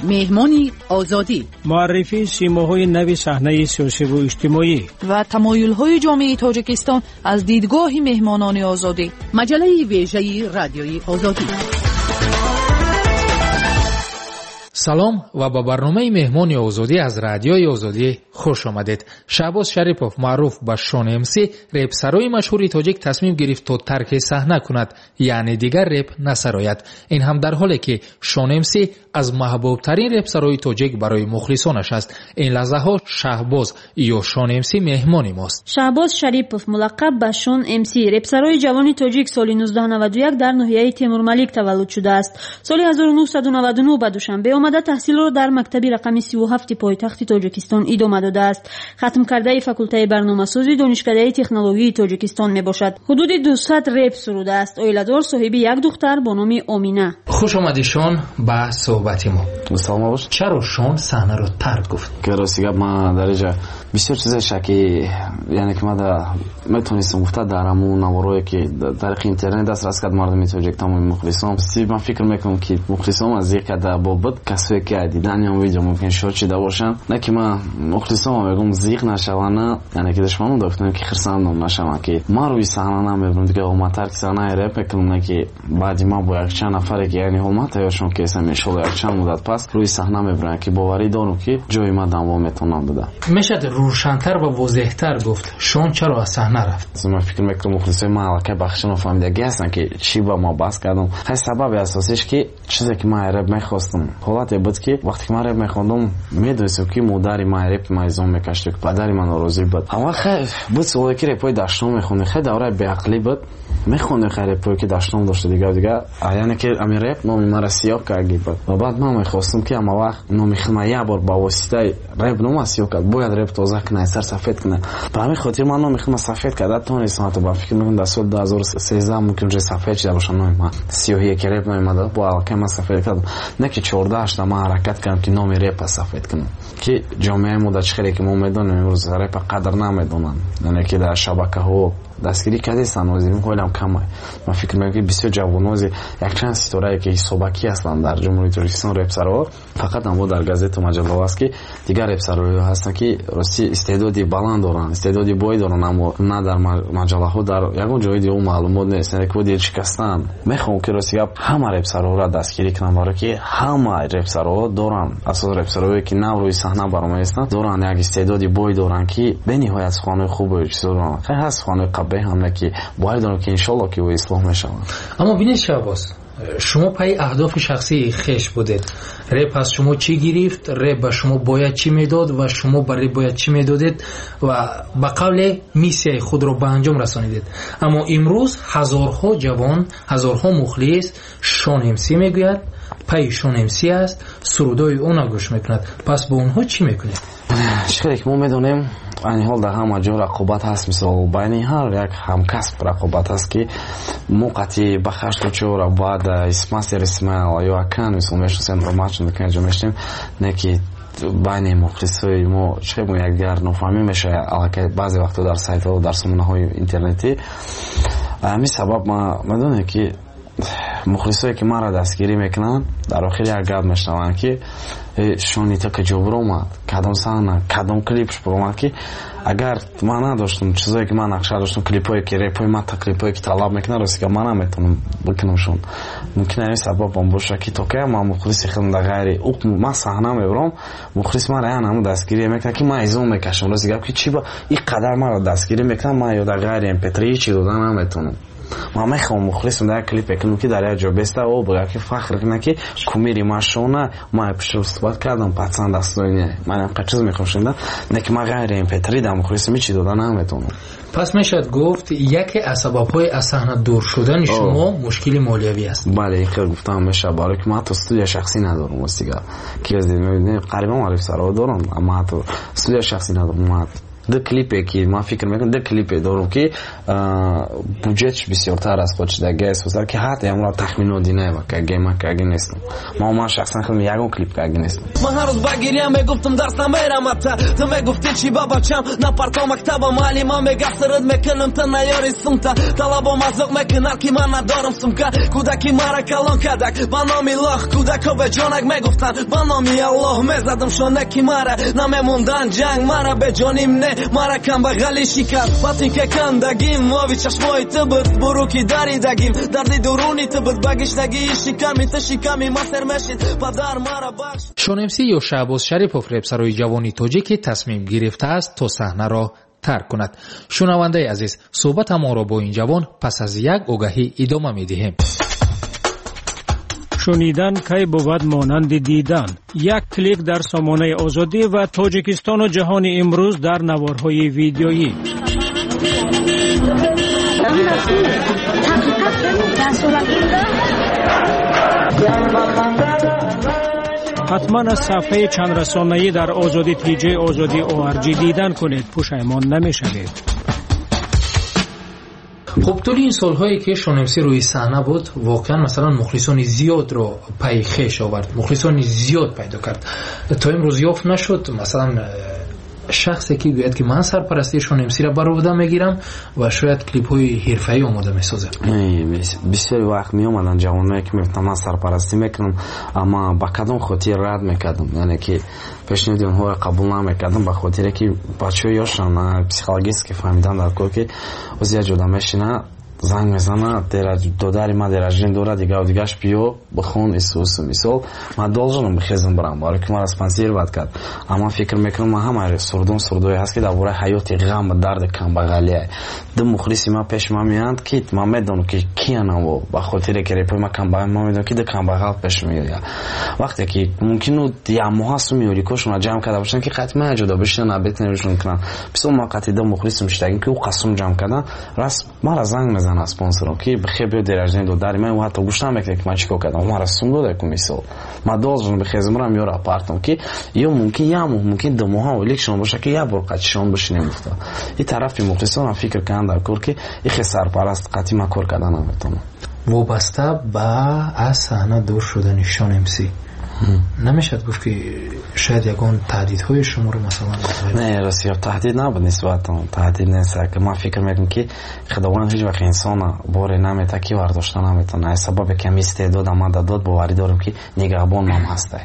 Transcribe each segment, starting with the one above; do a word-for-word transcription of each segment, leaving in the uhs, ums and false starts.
مهمانی آزادی، معرفی سیماهای نو صحنه سیاسی و اجتماعی و تمایل‌های جامعه تاجیکستان از دیدگاه مهمانان آزادی. مجله ویژه رادیوی آزادی. سلام و با برنامه مهمانی آزادی از رادیوی آزادی خوش آمدید. شهباز شریپوف معروف به شون امسی رپسرای مشهور تاجیک تصمیم گرفت تا ترک صحنه کند، یعنی دیگر رپ نسراید. این هم در حالی که شون امسی از محبوب ترین رپسرای تاجیک برای مخلصانش است. این لحظه ها شهباز یا شون امسی مهمانی ماست. شهباز شریپوف ملقب به شون امسی رپسرای جوان تاجیک سال نوزده نود و یک در ناحیه تیمور ملیک تولد شده است. سال هزار و نهصد و نود و نه به دوشنبه آمده تحصیل را در مکتب رقم سی و هفت پایتخت تاجیکستان ادامه داده است. ختم کرده فاکولته برنامه‌سازی دانشکده تکنولوژی تاجیکستان میباشد. حدود دویست رپ سروده است. اویلادار صاحب یک دختر با نام آمینه. خوش آمدید شون به صحبت ما. سلام باش. چرا شون صحنه رو ترک گفت؟ که راستی گپ ما درجه بسیار چیز شکی، یعنی که ما دا میتونستم گفته در همون نوارایی که در اینترنت دسترس کرد مردم تاجیک تمام مخلصان. سی من فکر میکنم که مخلصان از یک کده بابت کسایی که دیدن یا ویدیو ممکن شد چیده باشن، نه که ما مخلصان میگم زیق نشوانه، یعنی که دشمنان داشتن که خرسندم نشوان که ما روی صحنه نمیبرم دیگه. ما ترک صحنه رپ میکنم که بعد ما با یک چند نفر که یعنی هم تایشون که اسم میشول یک چند مدت پس روی صحنه میبرن که باوری دارم که جای ما دوام میتونم بده. میشه روشن‌تر و واضح‌تر گفت شون چرا از صحنه رفت؟ من فکر میکنم مخلصای ما که بخشن و فهمیدگی هستن که چی با ما بحث کردم. خیلی سبب اساسیش که چیزی که ما رپ میخواستم حالت بود که وقتی که من رپ میخوندم میدونستم که مادر ما رپ میزون میکشت، پدر من راضی بود. اما خیلی بود سوالی که رپای داشتم میخوند خیلی دوره به عقلی بود میخوند خیلی رپایی که داشتم داشت دیگه دیگه یعنی که امی رپ نام مرا سیاه کردی بود. و بعد من میخواستم که اما وقت نام خدمت یه بار با واسطه رپ نام سیاه کرد باید رپ تازه کنه سر سفید کنه. به همین خاطر من نام خدمت سفید کرد تا نیستم. تو با فکر میکنم در سال دو هزار و سیزده ممکن جای سفید شده باشه نام من سیاهی که رپ نمیاد با علاقه من سفید کردم. نه که چهارده هشت ما حرکت کردم که نام رپ سفید کنم که جامعه ما در چخری که ما میدونیم امروز رپ قدر نمیدونن، یعنی که در شبکه ها دستگیری کردن وزیر خیلی کمه. من فکر میکنم که بسیار جوانوزی یک چند ستاره که حسابکی هستن در جمهوری تاجیکستان رپسرها فقط هم در گازت و مجله است که دیگر رپسرها هستن که راستی استعدادی بلند دارن، استعدادی بای دارن، اما نه در مجله ها در یگان جای دیگه معلومات نیست. یعنی که دیگه شکستن. میخوام که راستی همه رپسرها را دستگیری کنم برای که همه رپسرها دارن اساس رپسرهایی که نو روی صحنه برام هستن دارن یک استعدادی بای دارن که به نهایت خانه خوبه چیزا دارن. خیلی هست خانه به هم که باید دارم که انشالله که او اصلاح میشود. اما بینید شهباز شما پای اهداف شخصی خیش بودید. رپ از شما چی گرفت؟ رپ به شما باید چی میداد و شما برای باید چی میدادید و به قول میسیای خود را به انجام رسانیدید. اما امروز هزارها جوان، هزارها مخلص شون امسی میگوید، پای شون امسی است، سرودای اون گوش میکند. پس با اونها چی میکنید؟ چیکاری که ما میدونیم این حال در همه جا رقابت هست. مثلا بین هر یک همکسب رقابت هست که موقعی بخش تو چور بعد اسماستر اسماعیل یا کان مثلا میشه سنتر ماچ میکنه جو میشیم نه که بین مخلصای ما چه مو یک دیگر نفهمی میشه البته بعضی وقتا در سایت ها و در سامانه های اینترنتی. همین سبب ما میدونیم که مخلصایی که ما را دستگیری میکنن در آخر یک گپ میشنون که شونی تا که جبر اومد کدام صحنه کدام کلیپش اومد که اگر من نداشتم چیزایی که من نقشه داشتم کلیپایی که رپای من تا کلیپایی که طلب میکنه راستی که من نمیتونم بکنم شون ممکنه این سبب هم باشه که تو که ما مخلصی خودم در غیر اوق ما صحنه میبرم مخلص من را همون دستگیری میکنه که من ایزون میکشم راستی که چی با این قدر من را دستگیری میکنم من یا در غیر ام پی تری چی دادن نمیتونم. ما میخوام مخلصم در کلیپ بکنم که در جا بسته او بگه که فخر کنه که کمیری ما شونه ما پیش استفاده کردم پسند است نه من هم چیز میخوام شنیدم نه که ما غیر ام پی تری در مخلصم چی دادن نمیتونم. پس میشد گفت یکی از سبب‌های از صحنه دور شدن شما مشکل مالیوی است. بله این خیلی گفتم میشه برای که ما تو استودیو شخصی ندارم واسه دیگه کی از میبینه قریبا معرف سرا دارم اما تو استودیو شخصی ندارم. ما ده клипе ки ман фикр мекунам де клипе дорум ки буҷетш бисёртар аст хочидаги асосар ки ҳатто ямро тахминоди наева каге ма каги нестам ма ман шахсан худам ягон клип каги нестам ман ҳар рӯз ба гирия мегуфтам дарс намерам ата ту мегуфти чи ба бачам на парто мактаба маълима мегав сирид мекунам та наёри сумта талабо мазоқ мекунад ки ман надорам сумка кӯдаки мара калон кадак ба номи лоҳ кӯдако беҷонак мегуфтанд ба номи аллоҳ мезадам шонаки мара намемондан ҷанг мара беҷоним не мара камбағали шикаст вақте ки кандагим мови чашмои ту буд бурӯ ки даридагим дарди дуруни ту буд ба гиштагии шиками ту шиками масер мешид падар мара бахш шонемсӣ ё шаҳбоз шарипов репсарои ҷавони тоҷике тасмим гирифтааст то саҳнаро тарк кунад. шунавандаи азиз, суҳбатамонро бо ин ҷавон пас аз як огаҳӣ идома медиҳем. шунидан кай бувад монанди дидан. Як клик дар сомонаи озодӣ ва Тоҷикистону ҷаҳони имрӯз дар наворҳои видеоӣ. ҳатман аз сафҳаи чандрасонаӣ дар озодӣ тиҷаи озодӣ о ар ҷи дидан кунед, пушаймон намешавед. خب طول این سالهایی که شونمسی روی صحنه بود واقعا مثلا مخلصان زیاد رو پای خویش آورد، مخلصان زیاد پیدا کرد. تا امروز یافت نشد مثلا شخصی که گوید که من سرپرستی شونمسی را بر عهده میگیرم و شاید کلیپ های حرفه‌ای آماده میسازم. بسیاری وقت می اومدن جوانایی که میگفتن من سرپرستی میکنم اما با کدام خاطر رد میکردم، یعنی که پیشنهاد اونها را قبول نمیکردم به خاطر که بچه‌ها یاشان پسیخولوژیستی فهمیدن در کار که از یه جدا میشینه زنگ میزنه داداری ما درجین داره دیگه و دیگهش بیو بخون ایسوس مثال ما должен بخیزم برام برای که ما اسپانسر باد کرد اما فکر میکنم ما همه سردون سردوی هست که درباره حیات غم و درد کم بغلیه دو مخلصی ما پیش ما میاند که ما میدونم که کیانم و به خاطر که رپ ما کم بغل ما میدونم که دو کم بغل پیش میاد وقتی که ممکنه یا محاس میوری کوشون جمع کرده باشن که قطعا جدا بشن نبتنشون کنن بس اون وقتی دو مخلص میشتگیم که او قسم جمع کردن راست ما زنگ میزنه اسپانسرم که بخیر بیاد درجه دو در من و حتی گوش نمیکنه که من چیکار کردم ما را سوم داده که مثال ما должен بخیزم رم یار آپارتم که یا ممکن یا ممکن دو ماه الیکشن باشه که یا بار قطعشون بشینه میفته این طرفی مخلصان فکر کردن در کار که این سرپرست قطعی ما کار کردن نمیتونه وابسته به از صحنه دور شدن شونمسی نمیشد گفت که شاید یکان تهدیدهای شما رو مثلا نه راستی تهدید نبود نسبت تهدید نیست که من فکر میکنم که خداوند هیچ وقت انسان بار نمیته که ورداشته نمیتونه سبب کمی استعداد ما داد باوری دارم که نگهبان هم هسته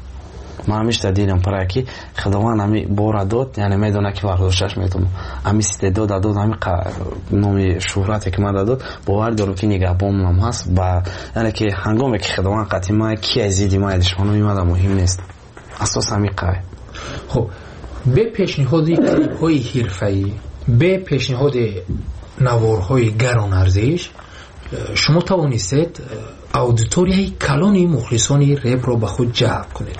من همیشه دیدم برای که خداوند همی بار داد یعنی میدونه که ورداشتش میتونه همی استعداد داد همی نومی شهرتی که من داد باور دارم که نگهبان هم هست و یعنی که هنگامی که خداوند قطعی ما کی ازیدی ما دشمنو میاد مهم نیست اساس همی قوی. خب به پیشنهاد کلیپ‌های حرفه‌ای به پیشنهاد نوارهای گران ارزش شما توانستید اودیتوریای کلانی مخلصان رپ را به خود جلب کنید.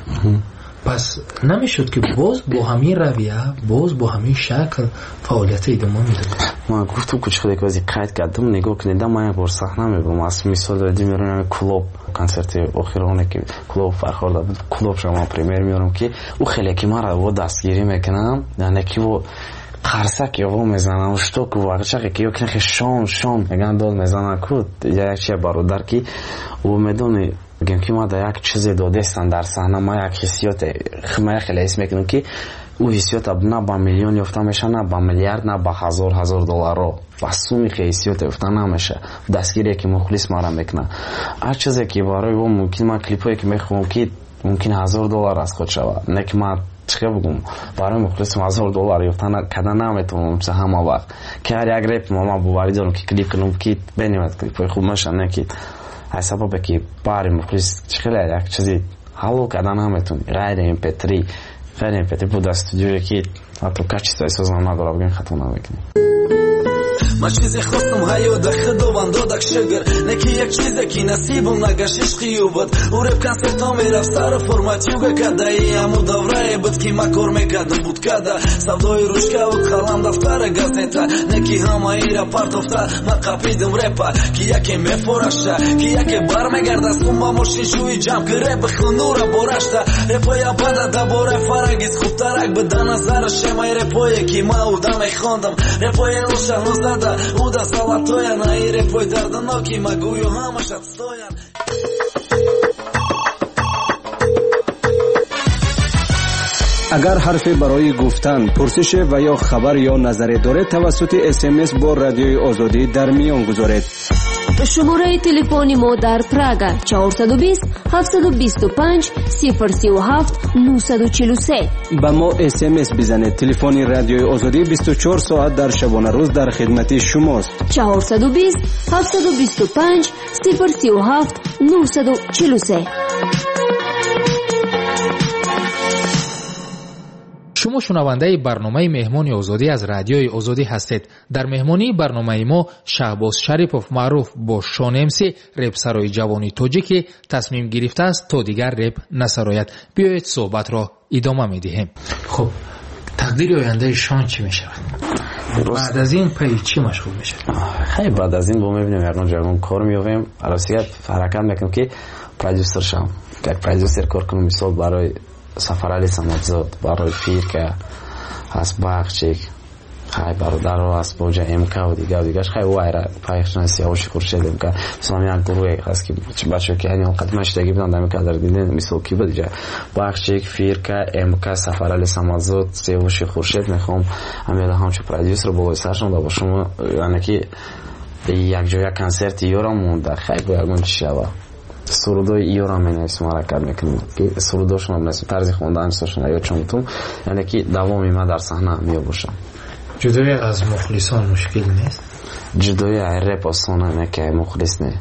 پس نمیشد که باز با همین رویه باز با همین شکل فعالیت ادامه میداد. ما گفتم که چقدر کازی قید کردم نگاه کنیدم من یک بار صحنه میبرم از مثال ردی میرم کلوب کنسرت آخرانه که کلوب فرخورده بود کلوب شما پریمیر میارم که او خیلی که من رو دستگیری میکنم یعنی که و قرصک یهو میزنم شتوک و واقعا که یک نخ شام شام میگن داد میزنن کود یک چیه برادر که او میدونه میگم که ما در یک چیزی دادستن در صحنه ما یک حسیات خمه خیلی اسم میکنم که او حسیات نه با میلیون یافته میشه نه با میلیارد نه با هزار هزار دلار رو با سومی که حسیات یافته نمیشه دستگیری که مخلص ما را میکنه هر چیزی که برای او ممکن ما کلیپایی که میخوام که ممکن هزار دلار از خود شود نه که ما چه بگم برای مخلص هزار دلار یافتن کردن نمیتونم مثل همه وقت که هر یک رپ ما باوری دارم که کلیپ کنم که بنیمت کلیپای خوب میشن نه که های سبب که برای مخلص چقدر یک چیزی حلو کردن نمیتونی غیر ام پی تری غیر ام پی تری بود استودیوی که حتی کچیستای سازم نداره بگیم خطا نمیکنی من چیزی خواستم حیات خداوند دادک شگر نکی یک چیزی که نصیبم نگشت عشقی بود او رپ کنسرتا میرفت سر فرمت یوگا کده ای همو دوره بود که ما کار میکردم بود کده سودای روشکا و قلم دفتر گازета نکی همه ای را پرتفته من قپیدم رپا که یکی میفرشته که یکی بر میگرده سون با ماشین شوی جمع که رپ خونو را برشته رپای بده دباره فرنگیز خوب ترک بده نظر شمای رپای که ما او دمی خوندم رپای روشن زده او دا زلاتویا на и репой дардноки магую همش отстоян. اگر حرفی برای گفتن، پرسش و یا خبر یا نظری دارید توسط اس ام اس با رادیوی آزادی در میان گذارید. شماره تلفنی ما در پراگ چهارصد و بیست هفتصد و بیست و پنج صفر سی و هفت نهصد و چهل و سه. با ما اس ام اس بزنید. تلفن رادیوی آزادی بیست و چهار ساعت در شبانه روز در خدمت شماست. چهارصد و بیست هفتصد و بیست و پنج صفر سی و هفت نهصد و چهل و سه. شما شنونده برنامه مهمانی آزادی از رادیوی آزادی هستید. در مهمانی برنامه ما شهباز شریفوف معروف با شان امسی رپسرای جوانی تاجیکی تصمیم گرفته است تا دیگر رپ نسراید. بیایید صحبت را ادامه میدهیم. خب تقدیر آینده شان چی می شود؟ بعد از این پای چی مشغول می شود؟ خیلی بعد از این با میبینیم یکان جوان کار میویم عروسیت حرکت میکنم که پرودوسر شم که پرودوسر کار کنم مثال برای سفرعلی سمادزاد برای فیر که هست بخشیک خیلی برادر رو هست باجه امکه و دیگه و دیگهش خیلی وایره پایخشنه سیاوشی خورشید که مثلا یک گروه هست که بچه که هنی قدمش دیگه بدن دمی که در دیدن مثال کی بود دیگه بخشیک فیر که امکه سفرعلی سمادزاد سیاوشی خورشید میخوام همیده همچه پرودیوسر رو با سرشم دا با شما یعنی که یک جای کنسرت یورم مونده خیلی باید چی شود سرودای ایران می نویسم حرکت میکنم که سروداشون هم نویسم طرز خواندنشون یا چونتون یعنی که دوامی ما در صحنه می باشم. جدای از مخلصان مشکل نیست؟ جدای رپ آسانه نه که مخلص نه.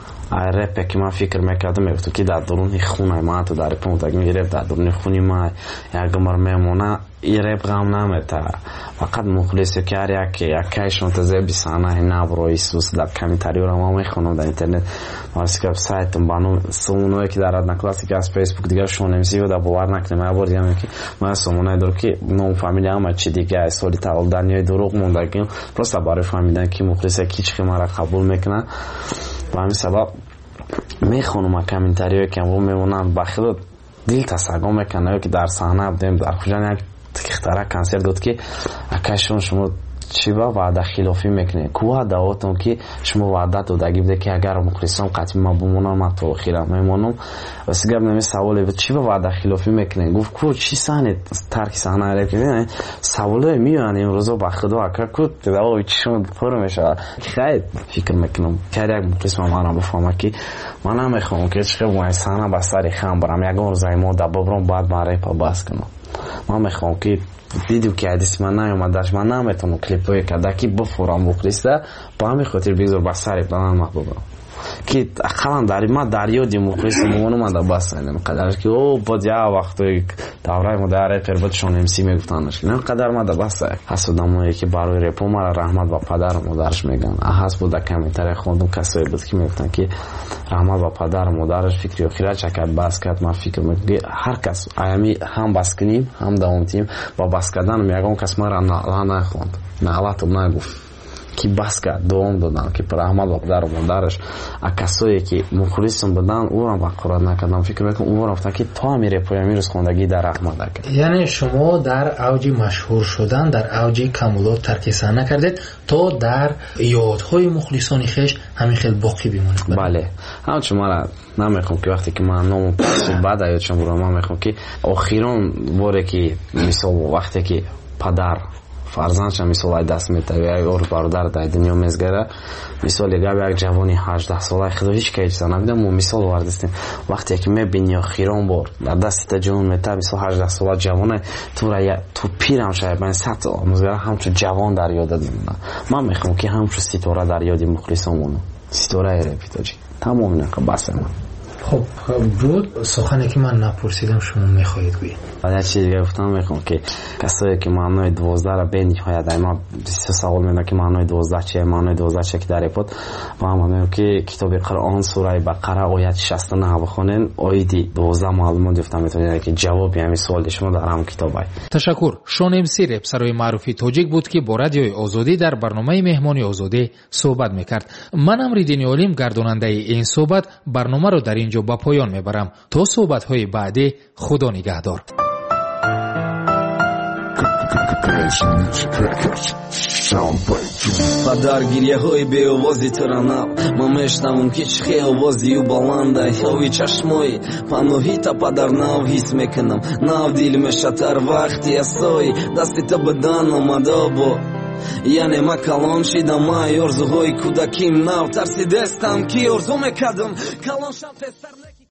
رپ که من فکر میکردم میگفتم که در درون خونه ما تو در رپ متگ میگرفت در درون خونی ما یک گمر میمونه این رپ غم نمیته فقط مخلص کاری که یکیشون تازه بیسانه نبروی سوس در کمیتاری رو ما میخونم در اینترنت واسه که سایتم بانو سومونایی که در ادنا کلاسی که از فیسبوک دیگه شون نمیسی و در باور نکنه من بردیم که من سومونای دور که نام فامیلی هم چی دیگه سالی تاول دنیای دروغ مونده که پروسه برای فهمیدن که مخلص کیچ که ما را قبول میکنه و همین سبب میخونم کامنتاریو که رو میمونن بخیل دل تساگم میکنه که در صحنه بودیم در کجا یک اختراع کنسرت داد که اکشون شما چی با وعده خلافی میکنه کوه دعوتون که شما وعده دادگی بده که اگر مخلصم قطعی ما بمونم من تو خیرم میمونم و سیگرم نمی سوالی بود چی با وعده خلافی میکنه گفت کو چی صحنه ترک صحنه عرب که سوالی میان این روزا با خدا اکر کو دعوا چشم پر میشه خیلی فکر میکنم که اگر مخلصم من بفهمم که من نمیخوام که چه وای صحنه با سری خام برام یگان روزای ما دبابرم بعد برای پا باز کنم من میخوام که دیدو که حدیث من نیومدش من نمیتونم کلیپای کده که بفورم بخریسته با همین خاطر بیزور بسری بلان محبوبم که اقلا داری ما دریا دی مخریسته مونو من دا بس نیم قدر که او با دیا وقتی دوره مداره پربت شون امسی میگفتنش نه قدر ما دا بس هست دمایی که برای رپو مرا رحمت با پدر و مادرش میگن هست بود کمیتر خوندم کسایی بود که میگفتن که رحمت با پدر و مادرش فکری و خیره چکت بس کرد من فکر میگم هر کس ایامی هم بس کنیم هم دوامتیم با بس کردن میگم کس ما را نه نخوند نه الاتم نگفت که بس کرد دوام دادن که پر احمد و پدر و مادرش کسایی که مخلصم بودن او را بقرار نکردم فکر میکنم او رفتن که تا میره پای میرس خوندگی در احمد کرد. یعنی شما در اوج مشهور شدن در اوج کمالات ترک صحنه کردید تا در یادهای مخلصان خویش همین خیلی باقی بمونید. بله هم شما را نمیخوام که وقتی که من نامو پس بعد ایات شما رو من میخوام که اخیران باره که مثلا وقتی که پدر فرزندش مثلا دست میته یا اور برادر در دنیا میزگره مثلا یک یک جوانی هجده ساله خدا هیچ کیش نمیدم و مثال واردستیم وقتی که میبینی اخیران بار در دست جوان میته مثلا هجده ساله جوانه تو را تو پیرم شاید من صد آموزگاره همچون جوان در یاد میمونه من میخوام که همچون ستاره در یاد مخلصامونو ستاره رپیتاجی تمام اینکه بس من خب بود سخنی که من نپرسیدم شما میخواهید گویید. بعد چیزی دیگه گفتم میخوام که کسایی که معنای دوازده را به نهایت اینا سه سوال میدن که معنای دوازده چیه، معنای دوازده چیه که در ایپاد با هم میگم که کتاب قرآن سوره بقره آیت شصت و نه بخونین آیه دوازده معلومات گفتم میتونید که جواب همین سوال شما در هم کتابای. تشکر. شون ام سی رپسروی معروفی توجیک بود که با رادیوی آزادی در برنامه مهمانی آزادی صحبت میکرد. من امریدین علیم گرداننده این صحبت برنامه رو در اینجا با پایان میبرم. تا صحبت های بعدی خدا نگهدار. Па даргириҳои беовози туранав ман мешнавам ки чӣ хеловозию баланда ҳови чашмои паноҳита падар нав ҳис мекунам нав дил мешатар вақти асои дасти та бидан омада бо яъне ма калон шидам май орзуҳои кӯдаким нав тарсидестам ки орзу мекардам калон шам песар